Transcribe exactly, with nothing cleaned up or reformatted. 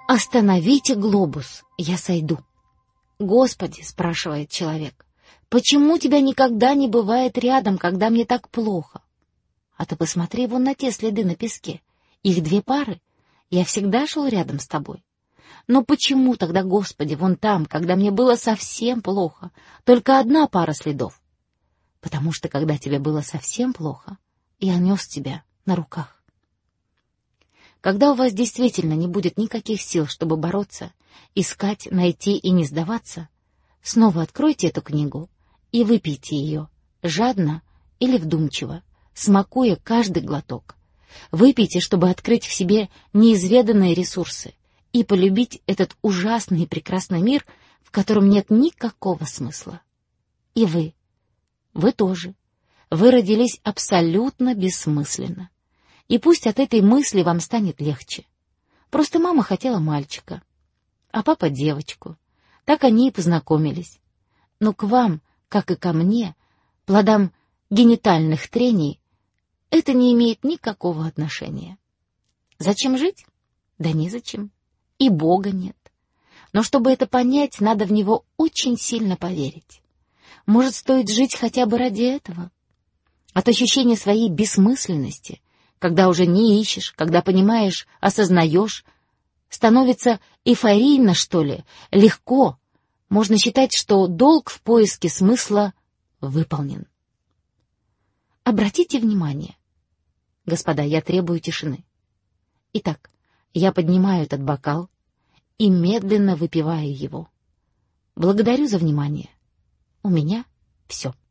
«Остановите глобус, я сойду». «Господи», — спрашивает человек, — «почему тебя никогда не бывает рядом, когда мне так плохо?» А ты посмотри вон на те следы на песке. Их две пары. Я всегда шел рядом с тобой. Но почему тогда, Господи, вон там, когда мне было совсем плохо, только одна пара следов? Потому что, когда тебе было совсем плохо, я нес тебя на руках. Когда у вас действительно не будет никаких сил, чтобы бороться, искать, найти и не сдаваться, снова откройте эту книгу и выпейте ее, жадно или вдумчиво, смакуя каждый глоток. Выпейте, чтобы открыть в себе неизведанные ресурсы и полюбить этот ужасный и прекрасный мир, в котором нет никакого смысла. И вы, вы тоже. Вы родились абсолютно бессмысленно. И пусть от этой мысли вам станет легче. Просто мама хотела мальчика, а папа девочку. Так они и познакомились. Но к вам, как и ко мне, плодам генитальных трений, это не имеет никакого отношения. Зачем жить? Да незачем. И Бога нет. Но чтобы это понять, надо в Него очень сильно поверить. Может, стоит жить хотя бы ради этого? От ощущения своей бессмысленности, когда уже не ищешь, когда понимаешь, осознаешь, становится эйфорийно, что ли, легко. Можно считать, что долг в поиске смысла выполнен. Обратите внимание. Господа, я требую тишины. Итак, я поднимаю этот бокал и медленно выпиваю его. Благодарю за внимание. У меня все.